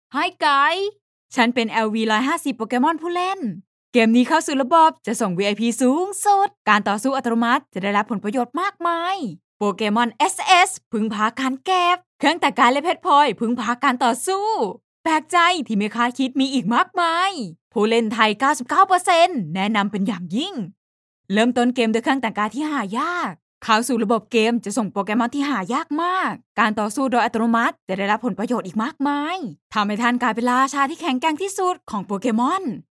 Hi Guy ฉันเป็น LV150 โปเกมอนผู้เล่นเกมนี้เข้าสู่ระบบจะส่ง VIP สูงสุดการต่อสู้อัตโนมัติจะได้รับผลประโยชน์มากมายโปเกมอน SS พึ่งพาการเก็บเครื่องแต่งกายและเพชรพลอยพึ่งพาการต่อสู้แปลกใจที่ไม่คาดคิดมีอีกมากมายผู้เล่นไทย 99% แนะนำเป็นอย่างยิ่งเริ่มต้นเกมด้วยเครื่องแต่งกายที่หายากเข้าสู่ระบบเกมจะส่งโปเกมอนที่หายากมากการต่อสู้โดยอัตโนมัติจะได้รับผลประโยชน์อีกมากมายทำให้ท่านกลายเป็นราชาที่แข็งแกร่งที่สุดของโปเกมอน